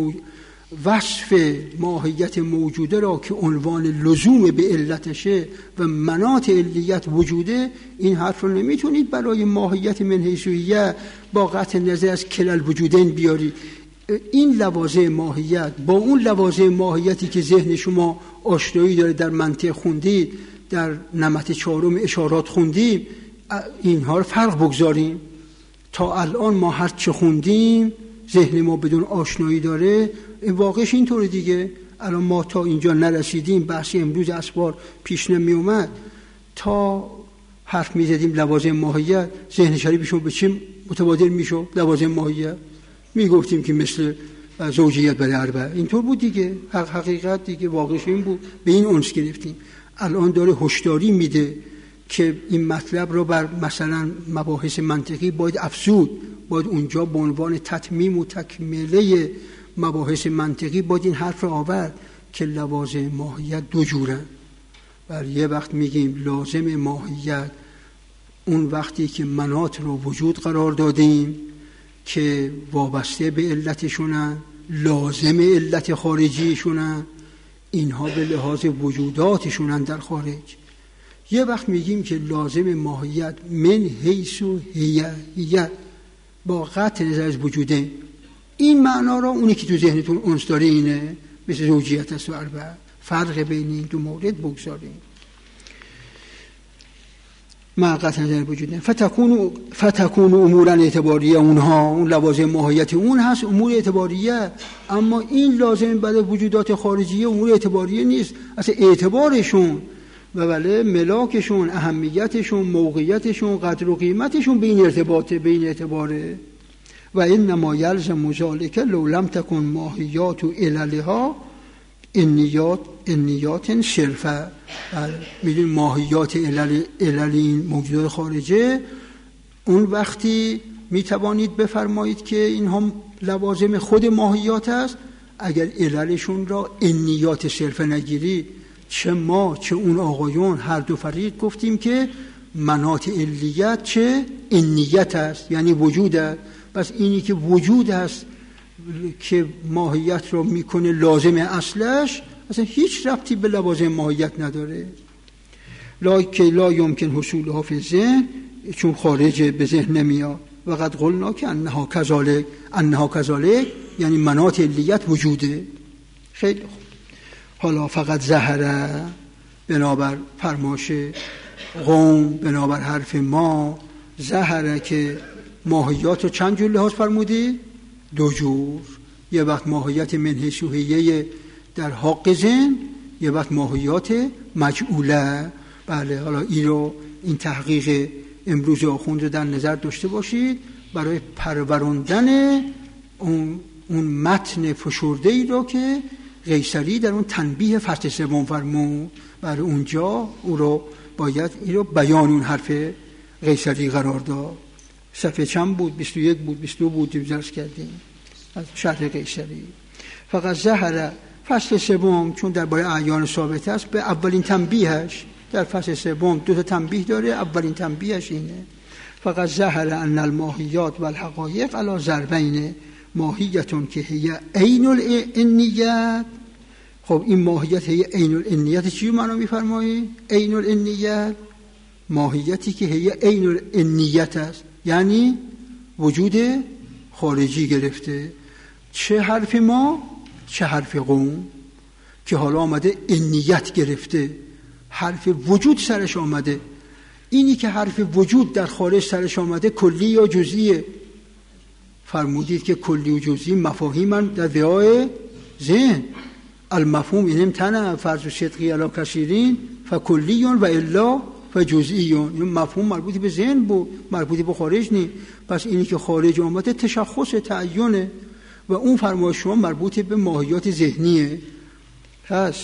وصف ماهیت موجوده را که عنوان لزوم به علتشه و مناط علیت وجوده، این حرف رو نمیتونید برای ماهیت من حیث هیه با قطع نظر از کلل وجودین بیارید. این لوازم ماهیت با اون لوازم ماهیتی که ذهن شما آشنایی داره در منطق خوندید، در نمط چهارم اشارات خوندیم، اینها رو فرق بگذاریم. تا الان ما هر چه خوندیم ذهن ما بدون آشنایی داره، واقعش اینطوره دیگه. الان ما تا اینجا نرسیدیم، بحثی امروز اسوار پیش نمی اومد، تا حرف می زدیم لوازم ماهیت، ذهن شریفشون به چه متبادل می شد؟ لوازم ماهیت می گفتیم که مثل زوجیت برای اربعه، اینطور بود دیگه. حقیقت دیگه واقعش این بود، به این اونس گرفتیم. الان داره هشداری میده که این مطلب رو بر مثلا مباحث منطقی باید افزود، باید اونجا به عنوان تتمیم و تکمیله مباحث منطقی باید این حرف رو آورد که لوازم ماهیت دو جورن. بر یه وقت میگیم لازم ماهیت اون وقتی که مناط رو وجود قرار دادیم که وابسته به علتشونن، لازم علت خارجیشونن، اینها به لحاظ وجوداتشونن در خارج. یه وقت میگیم که لازم ماهیت من حیث و هیه با قطع نظر از وجوده. این معنا را اونی که تو ذهنتون اونس داره اینه، مثل زوجیت است و اربعه. فرق بین این دو مورد بگذاریم. مع قطع نظر وجوده فتکون امورا اعتباریه، اونها اون لوازم ماهیت اون هست امور اعتباریه. اما این لازم برای وجودات خارجیه امور اعتباریه نیست. اصلا اعتبارشون و بله ملاکشون، اهمیتشون، موقعیتشون، قدر و قیمتشون به این ارتباطه، به این اعتباره. و انما یلزم ذلک لو لم تکن ماهیات و عللها انیات صرفه. میدونید ماهیات علل این موجودات خارجه، اون وقتی میتوانید بفرمایید که اینها لوازم خود ماهیات است اگر عللشون را انیات صرفه نگیرید. چه ما چه اون آقایون هر دو فرید گفتیم که مناط علیت چه انیت است، یعنی وجود است. پس اینی که وجود است که ماهیت رو میکنه لازم اصلش، اصلا هیچ ربطی به لوازم ماهیت نداره. لا یمکن حصولها فی ذهن، چون خارج به ذهن نمیاد. و قد قلنا که انها کذالک یعنی مناط علیت وجوده. خیلی خوب. حالا فقط ظهره بنابر فرماش قوم، بنابر حرف ما، ظهره که ماهیات رو چند جور لحاظ فرمودی؟ دو جور. یه وقت ماهیت من حیث هیه در حق ذهن، یه وقت ماهیات مجعوله. بله، حالا این تحقیق امروز آخوند رو در نظر داشته باشید برای پروراندن اون متن فشرده ای رو که قیصری در اون تنبیه فصل سوم فرمود. برای اونجا او رو باید این رو بیان اون حرف قیصری قرار داد. صفحه چند بود؟ 21 بود، 22 بود، درس کردیم از شرح قیصری. فقط ظهر فصل سوم چون درباره اعیان ثابت است، به اولین تنبیهش در فصل سوم دو تا تنبیه داره. اولین تنبیهش اینه: فقط ظهر ان الماهیات و الحقایق علی ضربین، ماهیتون که هی عین الانیت. خب این ماهیت هی عین الانیت چی معنا می‌فرمایید؟ عین الانیت ماهیتی که هی عین الانیت است، یعنی وجود خارجی گرفته. چه حرف ما چه حرف قوم که حالا آمده انیت گرفته، حرف وجود سرش آمده. اینی که حرف وجود در خارج سرش آمده کلی یا جزئیه؟ فرمودید که کلی و جزئی مفاهیم در وعای ذهن. المفهوم این امتنع فرض و صدقی علی کثیرین فکلی و الا و جزئیون. این مفهوم مربوط به ذهن بود، مربوط به خارج نیست. پس اینی که خارج آمده تشخص تعینه و اون فرمایش شما مربوط به ماهیات ذهنیه. پس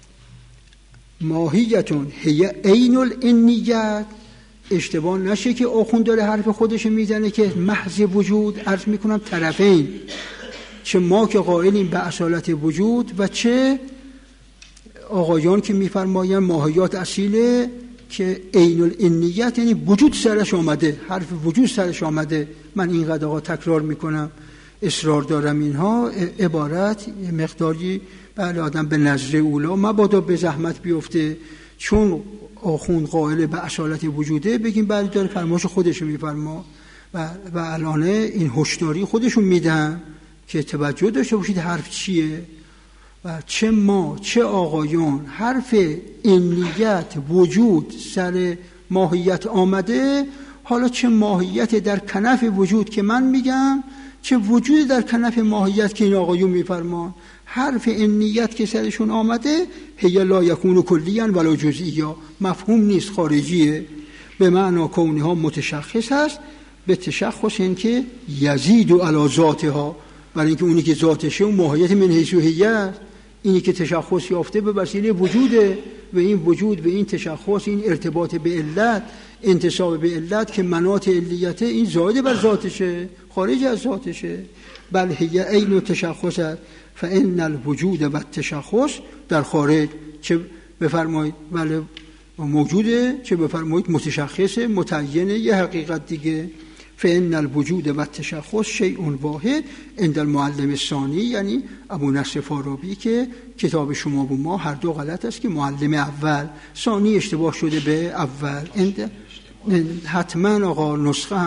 ماهیتون هی عین الانیت، اشتباه نشه که آخوند داره حرف خودش میزنه که محض وجود، عرض میکنم طرفین، چه ما که قائلیم به اصالت وجود و چه آقایان که میفرماین ماهیات اصیله که عین الانیت، یعنی وجود سرش آمده، حرف وجود سرش آمده. من اینقدر آقا تکرار میکنم، اصرار دارم اینها عبارت مقداری بله آدم به نظر اولا مبادا به زحمت بیفته، چون آخوند قائل به اصالت وجوده بگیم بله داره فرمایش خودشو میفرما و الان این هشداری خودشون میدن که توجه داشته باشید حرف چیه. و چه ما چه آقایان حرف انیت وجود سر ماهیت آمده، حالا چه ماهیت در کنف وجود که من میگم، چه وجود در کنف ماهیت که این آقایون میفرمان، حرف انیت که سرشون آمده هی لا یکون کلیا ولا جزئیا، مفهوم نیست، خارجیه، به معنی کونها متشخص هست، به تشخص این که یزید علی ذاتها، برای اینکه اونی که ذاتشه اون ماهیت من حیث و هیئت، اینی که تشخص یافته به وسیله وجوده و این وجود و این تشخص، این ارتباط به علت، انتساب به علت که مناط علیته، این زائد بر ذاتشه، خارج از ذاتشه. بل هی عین تشخص فان الوجود و التشخص در خارج، چه بفرمایید بله موجوده، چه بفرمایید متشخصه، متعینه، یه حقیقت دیگه. فان الوجود و التشخص شیء واحد عند المعلم الثانی، یعنی ابو نصر فارابی که کتاب شما و ما هر دو غلط است، که معلم اول، ثانی اشتباه شده به اول. حتما آقا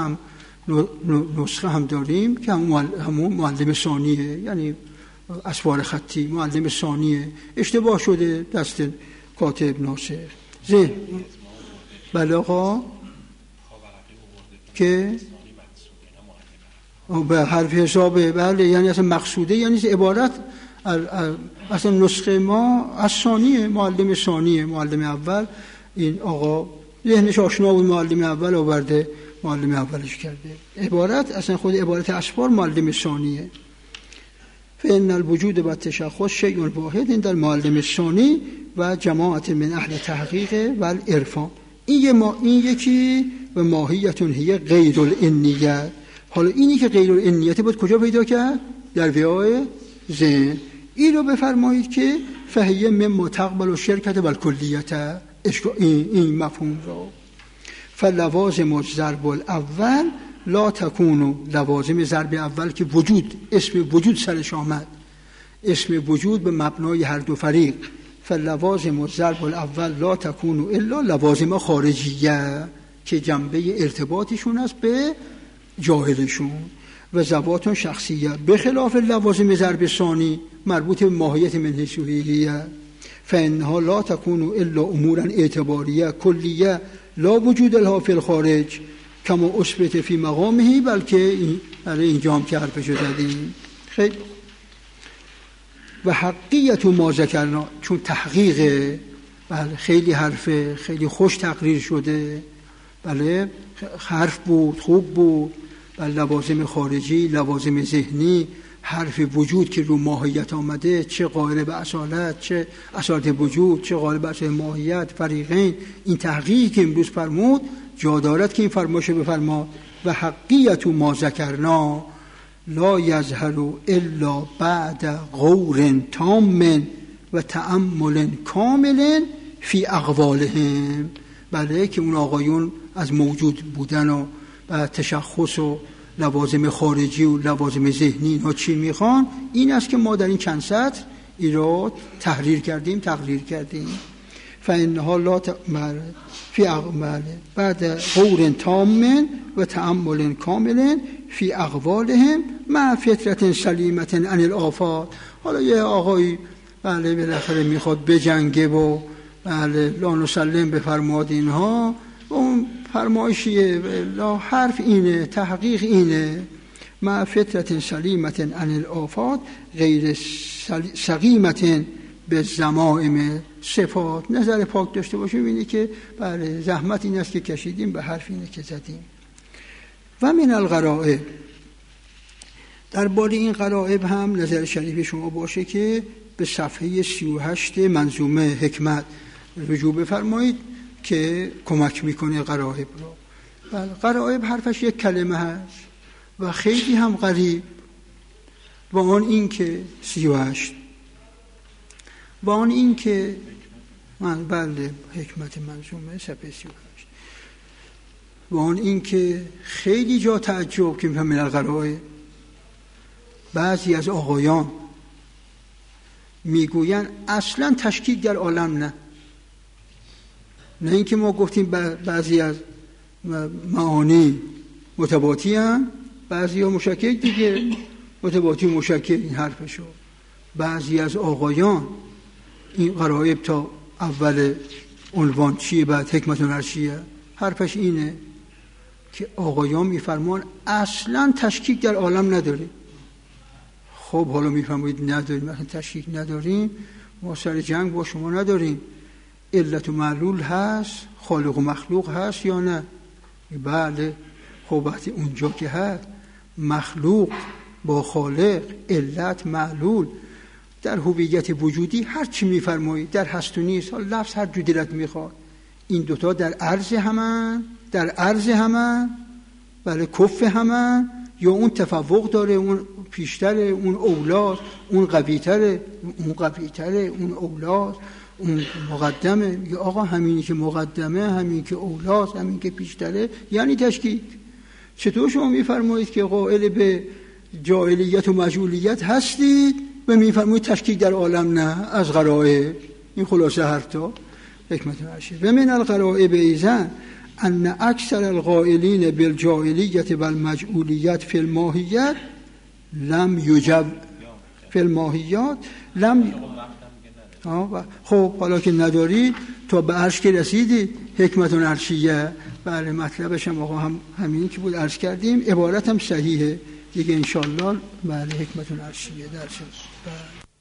نسخه هم داریم که همون معلم ثانیه، یعنی اسوار خطی معلم ثانیه، اشتباه شده دست کاتب ناصر. بله آقا که به حرف حسابه، بله یعنی اصلا مقصوده، یعنی عبارت اصلا نسخه ما از ثانیه، معلم ثانیه، معلم اول این آقا ذهنش آشنا بود، معلم اول آورده معلم اولش کرده. عبارت اصلا خود عبارت اسفار معلم ثانیه. فإن الوجود و التشخص شیء واحد عند المعلم الثانی و جماعت من اهل تحقیق و العرفان. این یکی و ماهیت هی غیر الانیت. حالا اینی که غیر الانیت بود کجا پیدا کرد؟ در ویای ذهن. این رو بفرمایید که فهیه مما تقبل الشرکت و الکلیت، این مفهوم رو. فلوازم الضرب الاول لا تکون، لوازم ضرب اول که وجود، اسم وجود سرش آمد، اسم وجود به مبنای هر دو فریق، فلوازم الضرب الاول لا تکون الا لوازم خارجیه که جنبه ارتباطشون است به جاهلشون و ذوات شخصیه، به خلاف لوازم ضرب ثانی مربوط به ماهیت من حیث و هیئت. فانها لا تکون الا امورا اعتباریه کلیه لا وجود لها فی الخارج کما اثبت فی مقامه، بلکه اینجا هم که حرفشو زدیم. خیلی و حقیقت ما ذکرنا، چون تحقیقه، بله خیلی حرفه، خیلی خوش تقریر شده، بله حرف بود، خوب بود، بله لوازم خارجی، لوازم ذهنی، حرف وجود که رو ماهیت آمده، چه قائل به اصالت، چه اصالت وجود، چه قائل به اصالت ماهیت، فریقین. این تحقیقی که امروز فرمود جا دارد که این فرمایش بفرما و حقیقت ما ذکرنا لا یظهر الا بعد غور تام و تأمل کامل فی اقوالهم. بله که اون آقایون از موجود بودن و تشخص و لوازم خارجی و لوازم ذهنی اینها چی میخوان، این است که ما در این چند سطر این رو تقریر کردیم. فانها لا فی اقوال بعد غور تام و تأمل کامل فی اقوالهم مع فطرة سلیمة عن الآفات. حالا یه آقایی بله بالاخره میخواد بجنگه و بله لا نسلم بفرماد اینها، اون فرمایشیه، لا حرف اینه، تحقیق اینه، مع فطرة سلیمة عن الآفات غیر سقیمة به ضمائم صفات نظر پاک داشته باشیم، اینه که بله زحمت این است که کشیدیم، به حرف اینه که زدیم. و من الغرائب، درباره این غرائب هم نظر شریف شما باشه که به صفحه 38 منظومه حکمت رجوع بفرمایید که کمک میکنه غرائب رو. بله غرائب حرفش یک کلمه هست و خیلی هم غریب، و آن این که 38 و آن این که بله حکمت منظومه صفحه 38 و آن این که خیلی جا تعجب که میفهمین الغرائب. بعضی از آقایان میگوین اصلا تشکیک در عالم نه اینکه ما گفتیم بعضی از معانی متباطی هم، بعضی ها مشکک دیگه، متباطی مشکک این حرفشو. بعضی از آقایان این غرائب تا اول عنوان چیه بعد حکمت عرشیه، حرفش اینه که آقایان میفرمان اصلا تشکیک در عالم نداره. خب حالا میفرمایید نداریم، مثلا تشکیک نداریم، ما سر جنگ با شما نداریم، علت و معلول هست، خالق و مخلوق هست یا نه؟ بله. خب وقتی اونجا که هست مخلوق با خالق، علت معلول، در هویت وجودی هر چی میفرمایید، در هست و نیست، لفظ هر جو دلت میخواد، این دوتا در عرض همن، بله کف همن، یا اون تفوق داره، اون پیشتره، اون اولاست، اون قویتره، اون اولاست، اون مقدمه. یا آقا همینی که مقدمه، همین که اولاست، همین که پیشتره یعنی تشکیک. چطور شما میفرمایید که قائل به جاهلیت و مجهولیت هستید و میفرمایید تشکیک در عالم نه؟ از غرائب. این خلاصه حرفا حکمت عرشیه. و من الغرائب ایضا ان اکثر القائلین بالجاهلیت و المجهولیت فی الماهیت لم یجب فی الماهیات لم. خب حالا که نداری تا به عرش که رسیدی حکمت عرشیه، بله مطلبش هم آقا هم همین که بود عرض کردیم، عبارت هم صحیحه دیگه انشالله. بله حکمت عرشیه درش.